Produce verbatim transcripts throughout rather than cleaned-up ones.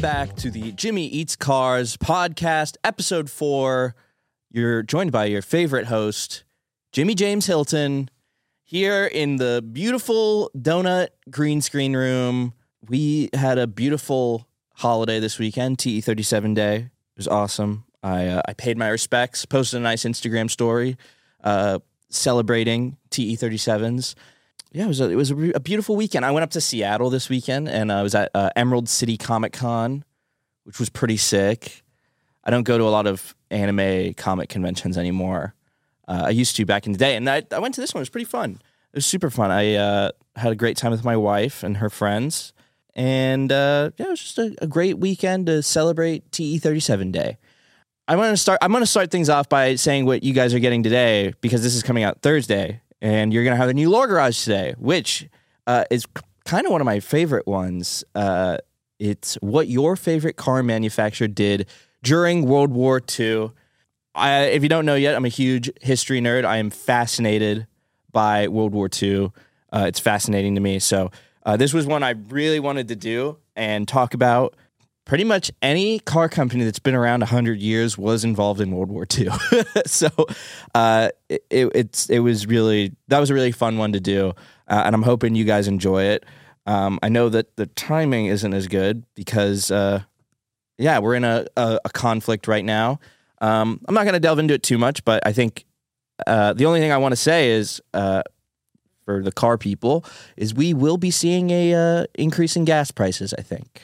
back to the Jimmy Eats Cars podcast, episode four. You're joined by your favorite host, Jimmy James Hilton, here in the beautiful donut green screen room. We had a beautiful holiday this weekend, T E thirty-seven Day. It was awesome. I uh, I paid my respects, posted a nice Instagram story uh, celebrating T E thirty-sevens. Yeah, it was a, it was a, a beautiful weekend. I went up to Seattle this weekend, and I was at uh, Emerald City Comic Con, which was pretty sick. I don't go to a lot of anime comic conventions anymore. Uh, I used to back in the day, and I, I went to this one. It was pretty fun. It was super fun. I uh, had a great time with my wife and her friends, and uh, yeah, it was just a, a great weekend to celebrate T E thirty-seven Day. I want to start. I'm going to start things off by saying what you guys are getting today, because this is coming out Thursday. And you're going to have a new Lore Garage today, which uh, is kind of one of my favorite ones. Uh, it's what your favorite car manufacturer did during World War Two. I, if you don't know yet, I'm a huge history nerd. I am fascinated by World War Two. Uh, it's fascinating to me. So uh, this was one I really wanted to do and talk about. Pretty much any car company that's been around one hundred years was involved in World War Two. So uh, it, it's it was really, that was a really fun one to do, uh, and I'm hoping you guys enjoy it. Um, I know that the timing isn't as good because, uh, yeah, we're in a, a, a conflict right now. Um, I'm not going to delve into it too much, but I think uh, the only thing I want to say is, uh, for the car people, is we will be seeing a uh, increase in gas prices, I think.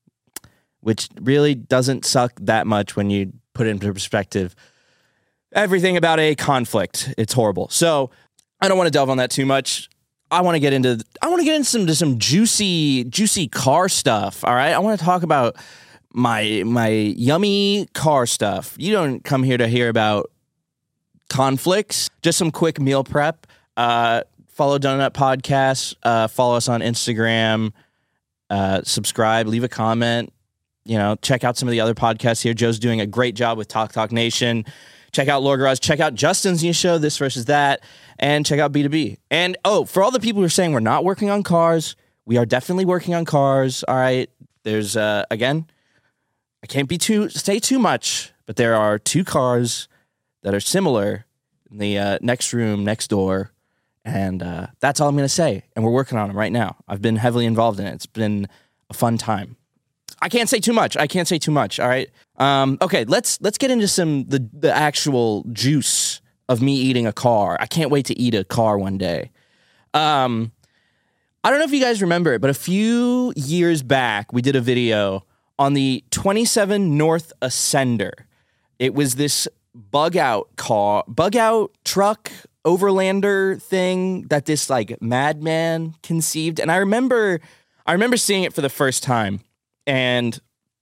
Which really doesn't suck that much when you put it into perspective. Everything about a conflict, it's horrible. So I don't want to delve on that too much. I want to get into I want to get into some to some juicy juicy car stuff. All right, I want to talk about my my yummy car stuff. You don't come here to hear about conflicts. Just some quick meal prep. Uh, follow Donut Podcast. Uh, follow us on Instagram. Uh, subscribe. Leave a comment. You know, check out some of the other podcasts here. Joe's doing a great job with Talk Talk Nation. Check out Lore Garage. Check out Justin's new show, This Versus That. And check out B two B. And, oh, for all the people who are saying we're not working on cars, we are definitely working on cars. All right. There's, uh, again, I can't be too, say too much, but there are two cars that are similar in the uh, next room, next door. And uh, that's all I'm going to say. And we're working on them right now. I've been heavily involved in it. It's been a fun time. I can't say too much. I can't say too much. All right. Um, okay. Let's let's get into some the the actual juice of me eating a car. I can't wait to eat a car one day. Um, I don't know if you guys remember it, but a few years back we did a video on the twenty-seven North Ascender. It was this bug out car, bug out truck, overlander thing that this like madman conceived, and I remember I remember seeing it for the first time. And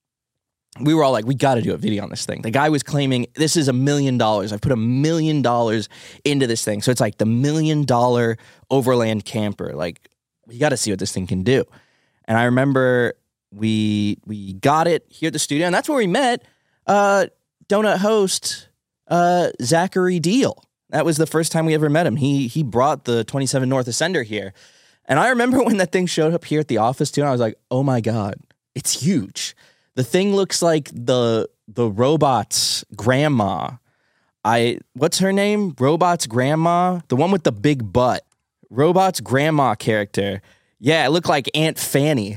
we were all like, we got to do a video on this thing. The guy was claiming, this is a million dollars. I've put a million dollars into this thing. So it's like the million dollar overland camper. Like, we got to see what this thing can do. And I remember we we got it here at the studio. And that's where we met uh, Donut host uh, Zachary Deal. That was the first time we ever met him. He, he brought the twenty-seven North Ascender here. And I remember when that thing showed up here at the office, too. And I was like, oh, my God. It's huge. The thing looks like the the robot's grandma. I what's her name? Robot's grandma, the one with the big butt. Robot's grandma character. Yeah, it looked like Aunt Fanny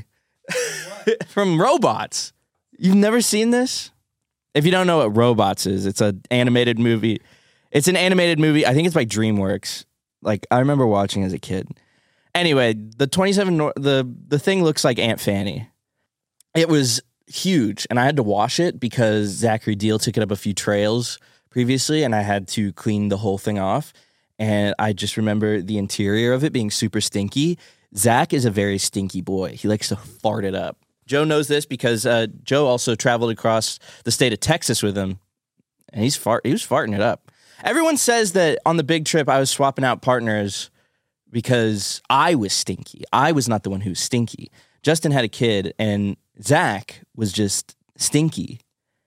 from Robots. You've never seen this? If you don't know what Robots is, it's an animated movie. It's an animated movie. I think it's by DreamWorks. Like I remember watching as a kid. Anyway, the twenty-seven the the thing looks like Aunt Fanny. It was huge, and I had to wash it because Zachary Deal took it up a few trails previously, and I had to clean the whole thing off. And I just remember the interior of it being super stinky. Zach is a very stinky boy. He likes to fart it up. Joe knows this because uh, Joe also traveled across the state of Texas with him, and he's fart. He was farting it up. Everyone says that on the big trip I was swapping out partners because I was stinky. I was not the one who was stinky. Justin had a kid, and Zach was just stinky.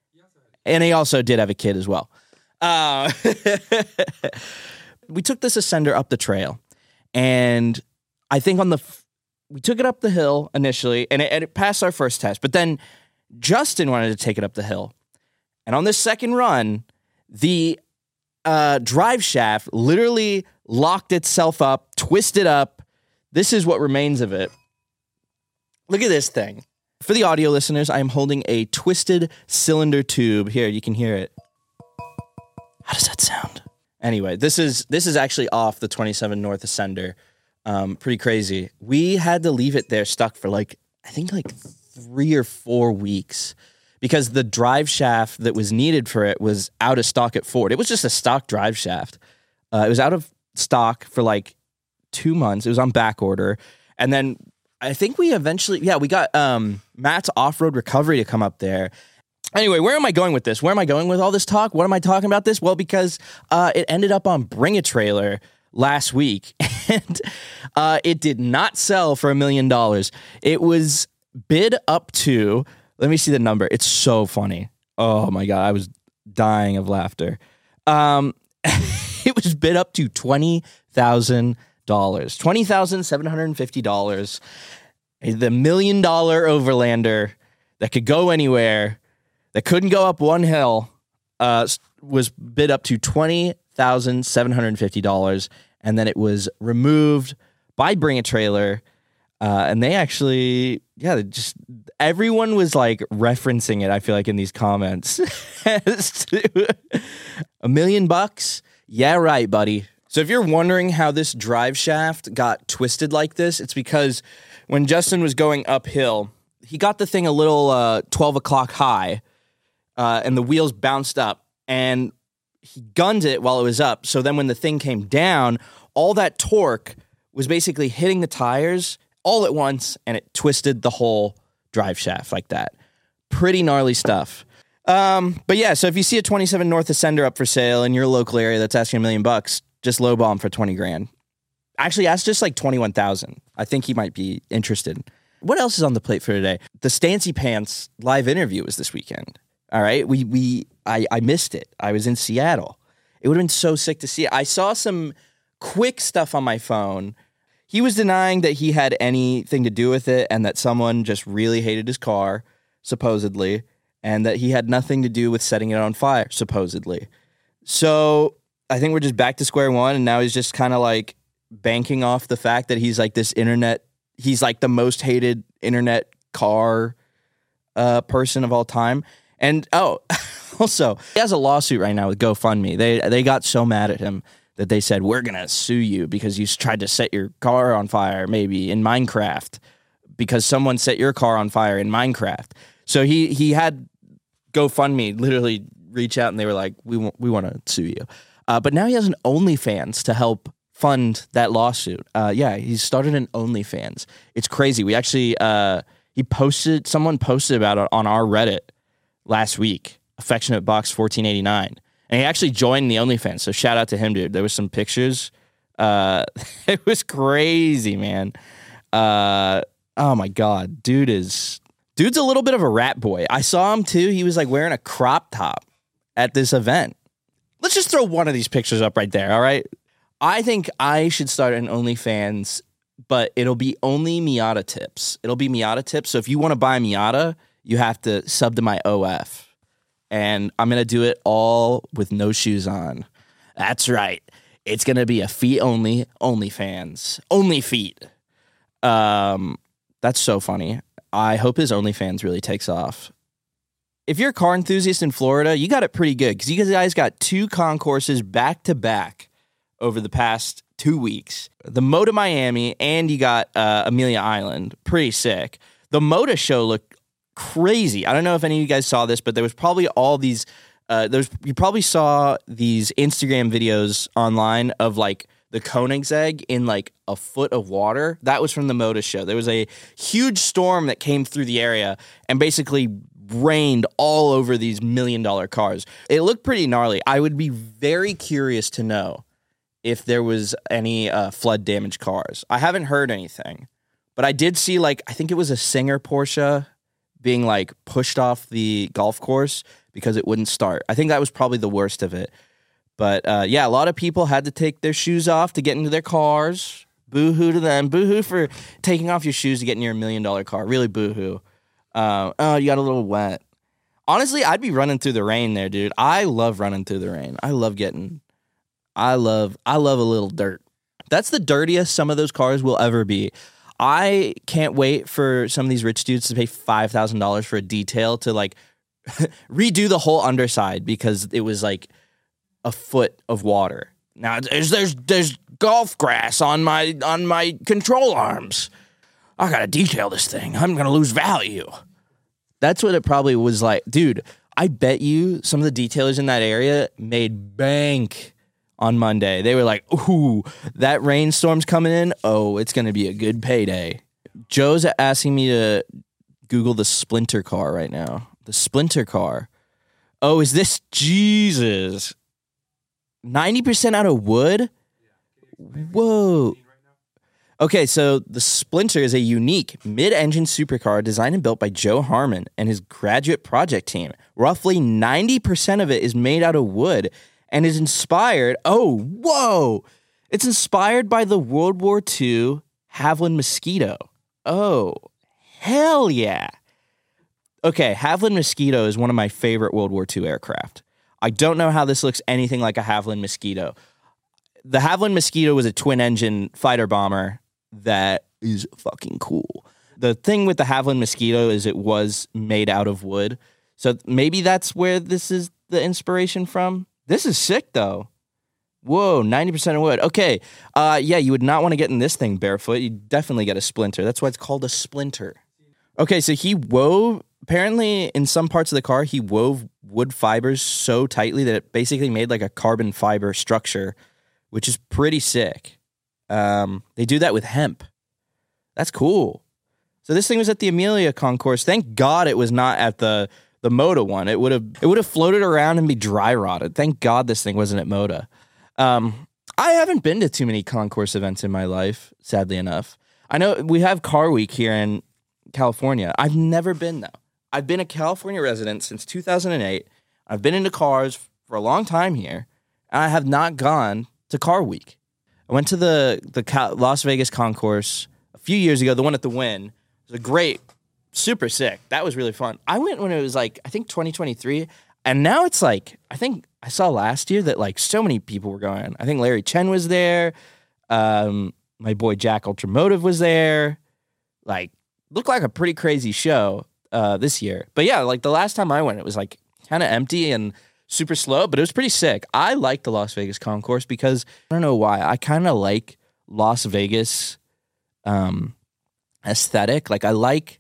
And he also did have a kid as well. Uh, we took this Ascender up the trail, and I think on the, we took it up the hill initially, and it, and it passed our first test. But then Justin wanted to take it up the hill. And on this second run, the uh, drive shaft literally locked itself up, twisted up. This is what remains of it. Look at this thing. For the audio listeners, I am holding a twisted cylinder tube. Here, you can hear it. How does that sound? Anyway, this is this is actually off the twenty-seven North Ascender. Um, pretty crazy. We had to leave it there stuck for like, I think like three or four weeks because the drive shaft that was needed for it was out of stock at Ford. It was just a stock drive shaft. Uh, it was out of stock for like two months. It was on back order. And then I think we eventually, yeah, we got um, Matt's Off-Road Recovery to come up there. Anyway, where am I going with this? Where am I going with all this talk? What am I talking about this? Well, because uh, it ended up on Bring a Trailer last week, and uh, it did not sell for a million dollars. It was bid up to, let me see the number. It's so funny. Oh my God, I was dying of laughter. Um, it was bid up to twenty thousand dollars, twenty thousand seven hundred fifty dollars. The million dollar Overlander that could go anywhere, that couldn't go up one hill, uh, was bid up to twenty thousand seven hundred fifty dollars, and then it was removed by Bring a Trailer, uh, and they actually, yeah, they just everyone was like referencing it, I feel like, in these comments. A million bucks? Yeah, right, buddy. So if you're wondering how this drive shaft got twisted like this, it's because when Justin was going uphill, he got the thing a little uh, twelve o'clock high, uh, and the wheels bounced up, and he gunned it while it was up. So then when the thing came down, all that torque was basically hitting the tires all at once, and it twisted the whole drive shaft like that. Pretty gnarly stuff. Um, but yeah, so if you see a twenty-seven North Ascender up for sale in your local area that's asking a million bucks, just lowball him for twenty grand. Actually, that's just like twenty-one thousand. I think he might be interested. What else is on the plate for today? The Stancy Pants live interview was this weekend. All right, we we I, I missed it. I was in Seattle. It would have been so sick to see it. I saw some quick stuff on my phone. He was denying that he had anything to do with it and that someone just really hated his car, supposedly, and that he had nothing to do with setting it on fire, supposedly. So I think we're just back to square one, and now he's just kind of like banking off the fact that he's like this internet, he's like the most hated internet car uh, person of all time. And oh, also, he has a lawsuit right now with GoFundMe. They they got so mad at him that they said, we're going to sue you because you tried to set your car on fire maybe in Minecraft because someone set your car on fire in Minecraft. So he he had GoFundMe literally reach out, and they were like, we want, we want to sue you. Uh, but now he has an OnlyFans to help fund that lawsuit. Uh, yeah, he started an OnlyFans. It's crazy. We actually, uh, he posted, someone posted about it on our Reddit last week, Affectionate Box fourteen eighty-nine. And he actually joined the OnlyFans, so shout out to him, dude. There was some pictures. Uh, it was crazy, man. Uh, oh, my God. Dude is... Dude's a little bit of a rat boy. I saw him, too. He was, like, wearing a crop top at this event. Let's just throw one of these pictures up right there, all right? I think I should start an OnlyFans, but it'll be only Miata tips. It'll be Miata tips. So if you want to buy Miata, you have to sub to my O F. And I'm going to do it all with no shoes on. That's right. It's going to be a feet-only OnlyFans. Only feet. Um, that's so funny. I hope his OnlyFans really takes off. If you're a car enthusiast in Florida, you got it pretty good because you guys got two concourses back-to-back over the past two weeks. The Moda Miami, and you got uh, Amelia Island. Pretty sick. The Moda show looked crazy. I don't know if any of you guys saw this, but there was probably all these, uh, there's you probably saw these Instagram videos online of like the Koenigsegg in like a foot of water. That was from the Moda show. There was a huge storm that came through the area and basically rained all over these million dollar cars. It looked pretty gnarly. I would be very curious to know if there was any uh, flood damaged cars. I haven't heard anything, but I did see like, I think it was a Singer Porsche being like pushed off the golf course because it wouldn't start. I think that was probably the worst of it. But uh, yeah, a lot of people had to take their shoes off to get into their cars. Boo-hoo to them. Boo-hoo for taking off your shoes to get in your million dollar car. Really boo-hoo. Uh, oh, you got a little wet. Honestly, I'd be running through the rain there, dude. I love running through the rain. I love getting, I love, I love a little dirt. That's the dirtiest some of those cars will ever be. I can't wait for some of these rich dudes to pay five thousand dollars for a detail to like redo the whole underside because it was like a foot of water. Now there's there's there's golf grass on my on my control arms. I gotta detail this thing. I'm gonna lose value. That's what it probably was like, dude. I bet you some of the detailers in that area made bank on Monday. They were like, ooh, that rainstorm's coming in. Oh, it's going to be a good payday. Joe's asking me to Google the Splinter car right now. The Splinter car. Oh, is this Jesus? ninety percent out of wood? Whoa. Okay, so the Splinter is a unique mid-engine supercar designed and built by Joe Harmon and his graduate project team. Roughly ninety percent of it is made out of wood and is inspired, oh, whoa, it's inspired by the World War Two Havilland Mosquito. Oh, hell yeah. Okay, Havilland Mosquito is one of my favorite World War Two aircraft. I don't know how this looks anything like a Havilland Mosquito. The Havilland Mosquito was a twin-engine fighter bomber that is fucking cool. The thing with the Havilland Mosquito is it was made out of wood, so maybe that's where this is the inspiration from. This is sick, though. Whoa, ninety percent of wood. Okay, uh, yeah, you would not want to get in this thing barefoot. You'd definitely get a splinter. That's why it's called a splinter. Okay, so he wove, apparently in some parts of the car, he wove wood fibers so tightly that it basically made like a carbon fiber structure, which is pretty sick. Um, they do that with hemp. That's cool. So this thing was at the Amelia Concourse. Thank God it was not at the... The Moda one, it would have it would have floated around and be dry rotted. Thank God this thing wasn't at Moda. Um, I haven't been to too many concourse events in my life, sadly enough. I know we have Car Week here in California. I've never been though. I've been a California resident since two thousand eight. I've been into cars for a long time here, and I have not gone to Car Week. I went to the the Las Vegas concourse a few years ago. The one at the Wynn. It was a great. Super sick. That was really fun. I went when it was like, I think twenty twenty-three, and now it's like, I think I saw last year that like so many people were going. I think Larry Chen was there. Um, my boy Jack Ultramotive was there. Like, looked like a pretty crazy show uh, this year. But yeah, like the last time I went, it was like kind of empty and super slow, but it was pretty sick. I like the Las Vegas concourse because I don't know why. I kind of like Las Vegas um, aesthetic. Like I like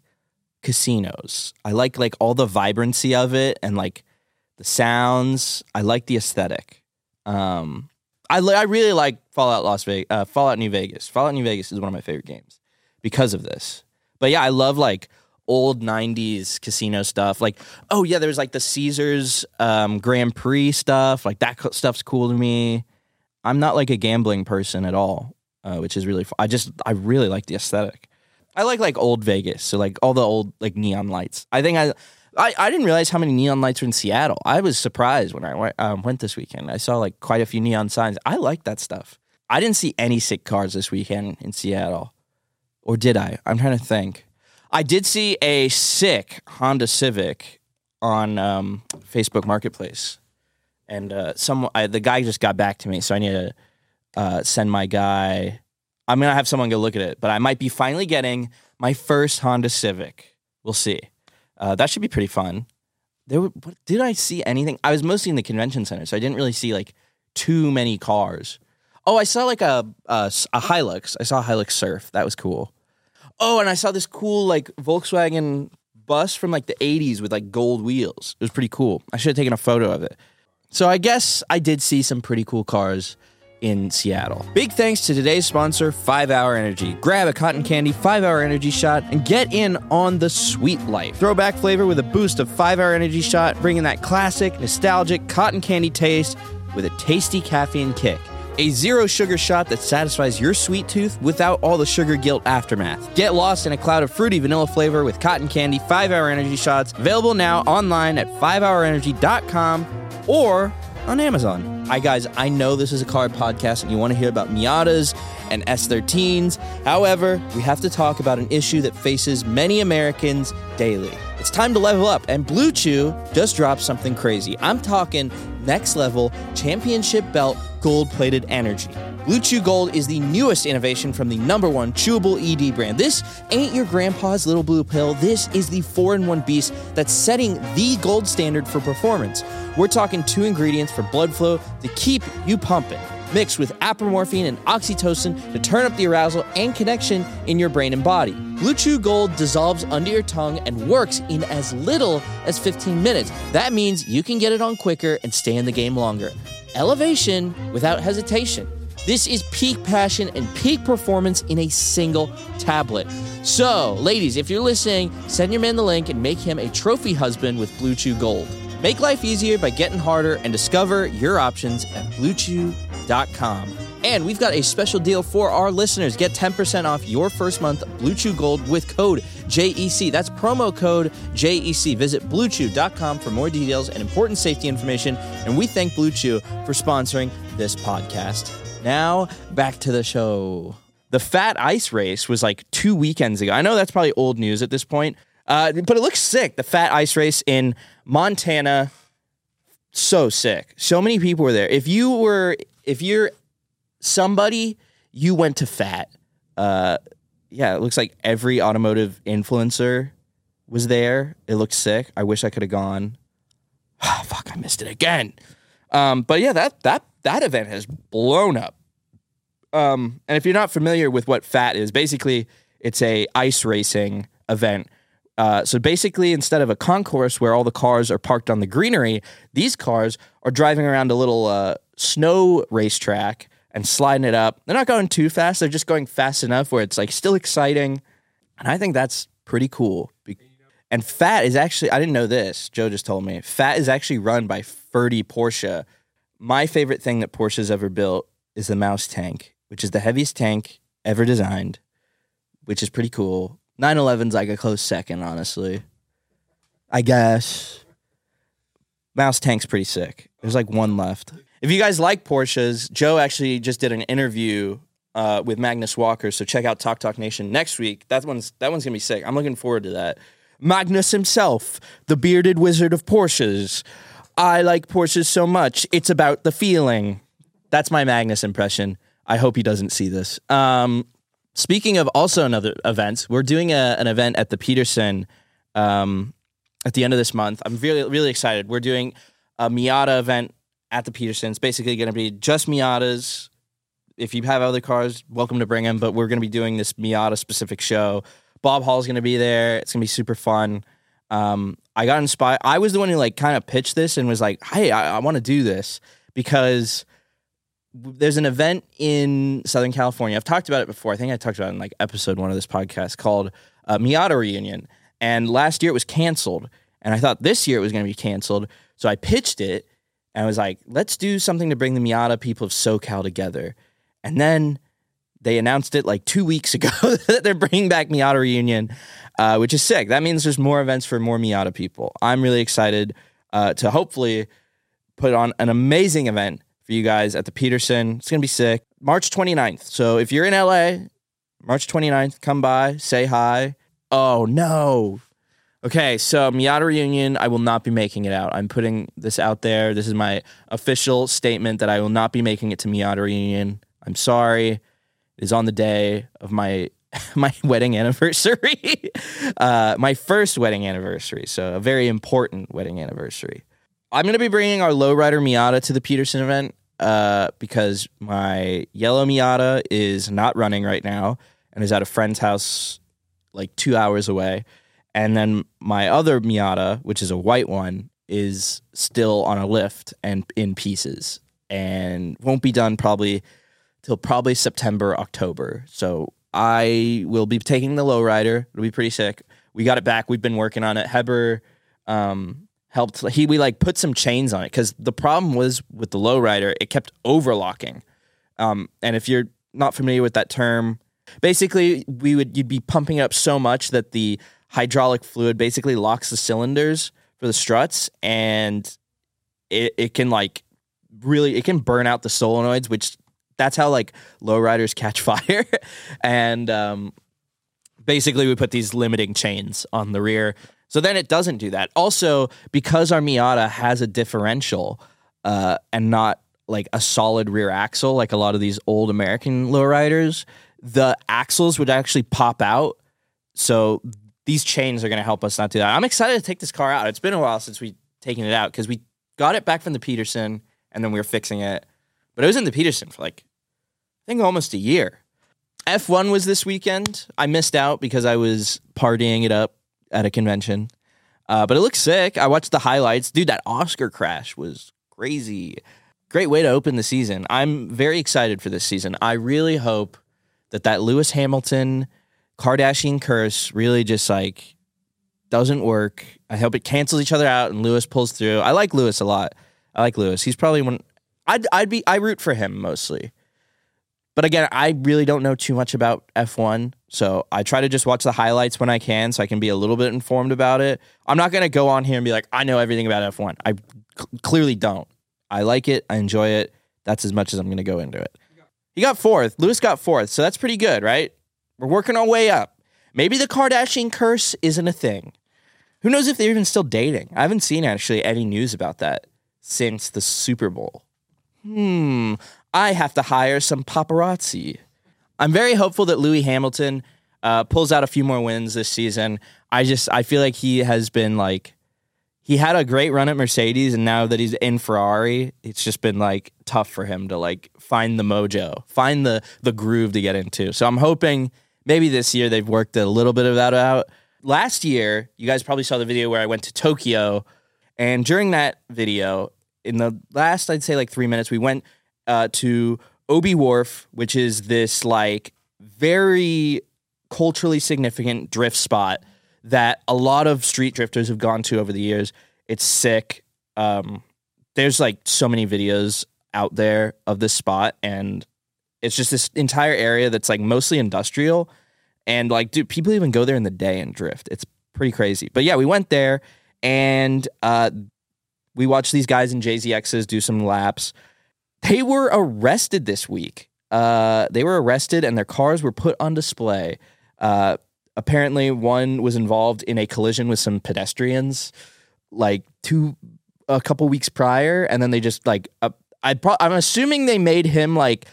casinos. I like like all the vibrancy of it and like the sounds. I like the aesthetic. Um, I I really like Fallout Las Vegas, uh, Fallout New Vegas. Fallout New Vegas is one of my favorite games because of this. But yeah, I love like old nineties casino stuff. Like, oh yeah, there's like the Caesars um, Grand Prix stuff. Like that co- stuff's cool to me. I'm not like a gambling person at all, uh, which is really fun. I just I really like the aesthetic. I like like old Vegas, so like all the old like neon lights. I think I, I, I didn't realize how many neon lights were in Seattle. I was surprised when I went, um, went this weekend. I saw like quite a few neon signs. I like that stuff. I didn't see any sick cars this weekend in Seattle, or did I? I'm trying to think. I did see a sick Honda Civic on um, Facebook Marketplace, and uh, some I, the guy just got back to me, so I need to uh, send my guy. I'm going to have someone go look at it, but I might be finally getting my first Honda Civic. We'll see. Uh, that should be pretty fun. There were, what, did I see anything? I was mostly in the convention center, so I didn't really see like too many cars. Oh, I saw like a, a, a Hilux. I saw a Hilux Surf. That was cool. Oh, and I saw this cool like Volkswagen bus from like the eighties with like gold wheels. It was pretty cool. I should have taken a photo of it. So I guess I did see some pretty cool cars in Seattle. Big thanks to today's sponsor, five hour Energy. Grab a cotton candy five hour Energy shot and get in on the sweet life. Throwback flavor with a boost of five hour Energy shot, bringing that classic, nostalgic cotton candy taste with a tasty caffeine kick. A zero sugar shot that satisfies your sweet tooth without all the sugar guilt aftermath. Get lost in a cloud of fruity vanilla flavor with cotton candy five hour Energy shots, available now online at five hour energy dot com or on Amazon. Hi, guys. I know this is a car podcast and you want to hear about Miatas and S thirteens. However, we have to talk about an issue that faces many Americans daily. It's time to level up, and Blue Chew just dropped something crazy. I'm talking next level championship belt gold-plated energy. Blue Chew Gold is the newest innovation from the number one chewable E D brand. This ain't your grandpa's little blue pill. This is the four in one beast that's setting the gold standard for performance. We're talking two ingredients for blood flow to keep you pumping, mixed with apomorphine and oxytocin to turn up the arousal and connection in your brain and body. Blue Chew Gold dissolves under your tongue and works in as little as fifteen minutes. That means you can get it on quicker and stay in the game longer. Elevation without hesitation. This is peak passion and peak performance in a single tablet. So, ladies, if you're listening, send your man the link and make him a trophy husband with Blue Chew Gold. Make life easier by getting harder and discover your options at blue chew dot com. And we've got a special deal for our listeners. Get ten percent off your first month of Blue Chew Gold with code J E C. That's promo code J E C. Visit blue chew dot com for more details and important safety information. And we thank Blue Chew for sponsoring this podcast. Now, back to the show. The Fat Ice Race was like two weekends ago. I know that's probably old news at this point, uh, but it looks sick. The Fat Ice Race in Montana, so sick. So many people were there. If you were, if you're somebody, you went to Fat. Uh, yeah, it looks like every automotive influencer was there. It looked sick. I wish I could have gone. Fuck, I missed it again. Um, but yeah, that that that event has blown up. Um, and if you're not familiar with what Fat is, basically it's a ice racing event. Uh, so basically, instead of a concourse where all the cars are parked on the greenery, these cars are driving around a little uh, snow racetrack and sliding it up. They're not going too fast. They're just going fast enough where it's like still exciting. And I think that's pretty cool. And Fat is actually, I didn't know this, Joe just told me, Fat is actually run by Ferdy Porsche. My favorite thing that Porsche's ever built is the Mouse tank, which is the heaviest tank ever designed, which is pretty cool. nine eleven's like a close second, honestly. I guess. Mouse tank's pretty sick. There's like one left. If you guys like Porsches, Joe actually just did an interview uh, with Magnus Walker, so check out Talk Talk Nation next week. That one's, that one's going to be sick. I'm looking forward to that. Magnus himself, the bearded wizard of Porsches. I like Porsches so much. It's about the feeling. That's my Magnus impression. I hope he doesn't see this. Um, speaking of also another events, we're doing a, an event at the Peterson um, at the end of this month. I'm really, really excited. We're doing a Miata event at the Peterson. It's basically going to be just Miatas. If you have other cars, welcome to bring them. But we're going to be doing this Miata-specific show. Bob Hall's going to be there. It's going to be super fun. Um, I got inspired. I was the one who like kind of pitched this and was like, hey, I, I want to do this because there's an event in Southern California. I've talked about it before. I think I talked about it in like episode one of this podcast called uh, Miata Reunion. And last year it was canceled. And I thought this year it was going to be canceled. So I pitched it and I was like, let's do something to bring the Miata people of SoCal together. And then they announced it like two weeks ago that they're bringing back Miata Reunion, uh, which is sick. That means there's more events for more Miata people. I'm really excited uh, to hopefully put on an amazing event for you guys at the Peterson. It's going to be sick. March twenty-ninth. So if you're in L A, March twenty-ninth, come by, say hi. Oh, no. Okay, so Miata Reunion, I will not be making it out. I'm putting this out there. This is my official statement that I will not be making it to Miata Reunion. I'm sorry. It is on the day of my my wedding anniversary, uh, my first wedding anniversary, so a very important wedding anniversary. I'm going to be bringing our lowrider Miata to the Peterson event uh, because my yellow Miata is not running right now and is at a friend's house like two hours away. And then my other Miata, which is a white one, is still on a lift and in pieces and won't be done probably till probably September, October. So I will be taking the lowrider. It'll be pretty sick. We got it back. We've been working on it. Heber um, helped. He we like put some chains on it because the problem was with the lowrider, it kept overlocking. Um, and if you're not familiar with that term, basically we would you'd be pumping up so much that the hydraulic fluid basically locks the cylinders for the struts, and it it can like really, it can burn out the solenoids, which that's how like lowriders catch fire. And um, basically we put these limiting chains on the rear. So then it doesn't do that. Also, because our Miata has a differential uh, and not like a solid rear axle, like a lot of these old American lowriders, the axles would actually pop out. So these chains are going to help us not do that. I'm excited to take this car out. It's been a while since we've taken it out because we got it back from the Peterson and then we were fixing it. But it was in the Peterson for like, I think almost a year. F one was this weekend. I missed out because I was partying it up at a convention. Uh, but it looks sick. I watched the highlights. Dude, that Oscar crash was crazy. Great way to open the season. I'm very excited for this season. I really hope that that Lewis Hamilton Kardashian curse really just like doesn't work. I hope it cancels each other out and Lewis pulls through. I like Lewis a lot. I like Lewis. He's probably one. I'd I'd be I root for him mostly. But again, I really don't know too much about F one, so I try to just watch the highlights when I can so I can be a little bit informed about it. I'm not going to go on here and be like, I know everything about F one. I c- clearly don't. I like it. I enjoy it. That's as much as I'm going to go into it. He got fourth. Lewis got fourth, so that's pretty good, right? We're working our way up. Maybe the Kardashian curse isn't a thing. Who knows if they're even still dating? I haven't seen actually any news about that since the Super Bowl. Hmm, I have to hire some paparazzi. I'm very hopeful that Lewis Hamilton uh, pulls out a few more wins this season. I just, I feel like he has been like, he had a great run at Mercedes, and now that he's in Ferrari, it's just been like tough for him to like find the mojo, find the the groove to get into. So I'm hoping maybe this year they've worked a little bit of that out. Last year, you guys probably saw the video where I went to Tokyo, and during that video, in the last, I'd say like three minutes, we went uh, to Obi Wharf, which is this like very culturally significant drift spot that a lot of street drifters have gone to over the years. It's sick. Um, there's like so many videos out there of this spot, and it's just this entire area that's like mostly industrial. And like, dude, people even go there in the day and drift. It's pretty crazy. But yeah, we went there and uh, we watched these guys in J Z Xs do some laps. They were arrested this week. Uh, they were arrested and their cars were put on display. Uh, apparently, one was involved in a collision with some pedestrians, like two, a couple weeks prior, and then they just like, uh, I pro- I'm assuming they made him like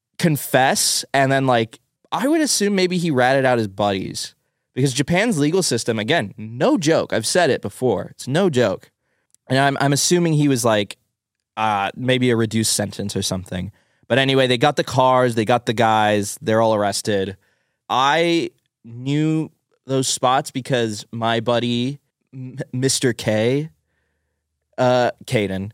confess, and then like I would assume maybe he ratted out his buddies because Japan's legal system, again, no joke. I've said it before. It's no joke. And I'm I'm assuming he was like uh, maybe a reduced sentence or something. But anyway, they got the cars, they got the guys, they're all arrested. I knew those spots because my buddy, M- Mister K, uh, Caden,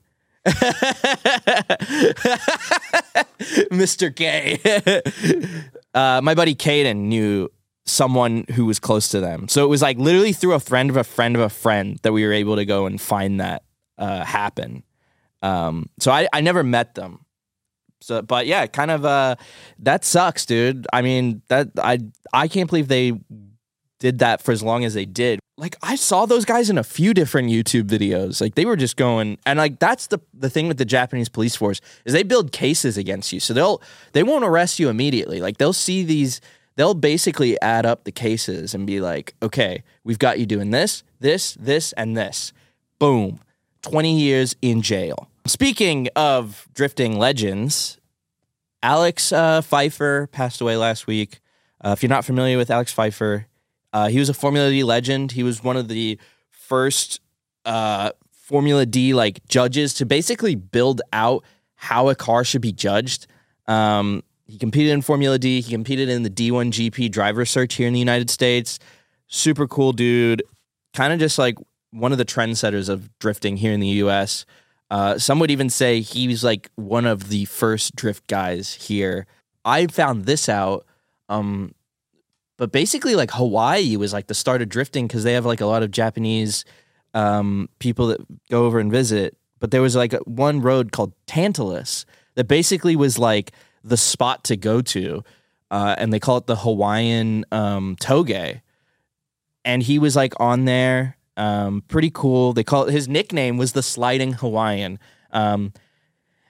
Mister K, uh, my buddy Caden knew someone who was close to them. So it was like literally through a friend of a friend of a friend that we were able to go and find that uh, happen. Um, so I, I never met them. So, but yeah, kind of, uh, that sucks, dude. I mean, that I, I can't believe they did that for as long as they did. Like, I saw those guys in a few different YouTube videos. Like, they were just going, and like, that's the, the thing with the Japanese police force is they build cases against you. So they'll, they won't arrest you immediately. Like, they'll see these, they'll basically add up the cases and be like, okay, we've got you doing this, this, this, and this. Boom. twenty years in jail. Speaking of drifting legends, Alex uh, Pfeiffer passed away last week. Uh, if you're not familiar with Alex Pfeiffer, uh, he was a Formula D legend. He was one of the first uh, Formula D like judges to basically build out how a car should be judged. Um, he competed in Formula D. He competed in the D one G P driver search here in the United States. Super cool dude. Kind of just like one of the trendsetters of drifting here in the U S. Uh, some would even say he was like one of the first drift guys here. I found this out, um, but basically like Hawaii was like the start of drifting because they have like a lot of Japanese um, people that go over and visit. But there was like one road called Tantalus that basically was like the spot to go to, uh, and they call it the Hawaiian um, Toge. And he was like on there. Um, pretty cool. They call it, his nickname was the Sliding Hawaiian. Um,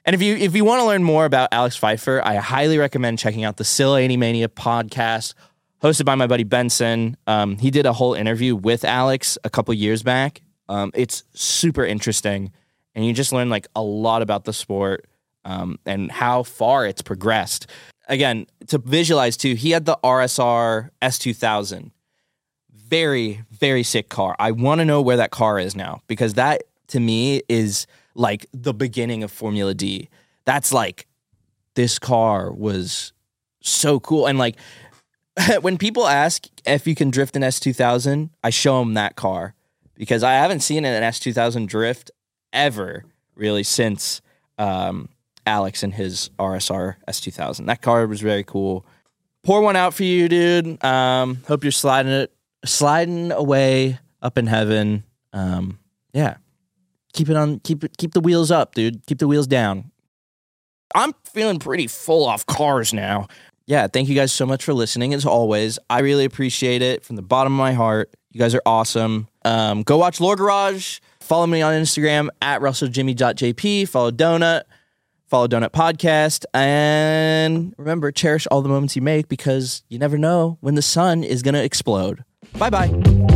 And if you if you want to learn more about Alex Pfeiffer, I highly recommend checking out the Still eighty Mania podcast, hosted by my buddy Benson. Um, he did a whole interview with Alex a couple years back. Um, it's super interesting, and you just learn like a lot about the sport um, and how far it's progressed. Again, to visualize too, he had the R S R S two thousand. Very, very sick car. I want to know where that car is now, because that to me is like the beginning of Formula D. That's like, this car was so cool. And like, when people ask if you can drift an S two thousand, I show them that car, because I haven't seen an S two thousand drift ever really since um, Alex and his R S R S two thousand. That car was very cool. Pour one out for you, dude. Um, hope you're sliding it, sliding away up in heaven. Um, yeah. Keep it on, keep it, keep the wheels up, dude. Keep the wheels down. I'm feeling pretty full off cars now. Yeah, thank you guys so much for listening, as always. I really appreciate it from the bottom of my heart. You guys are awesome. Um, go watch Lore Garage. Follow me on Instagram at russell jimmy dot j p. Follow Donut. Follow Donut Podcast. And remember, cherish all the moments you make, because you never know when the sun is going to explode. Bye-bye.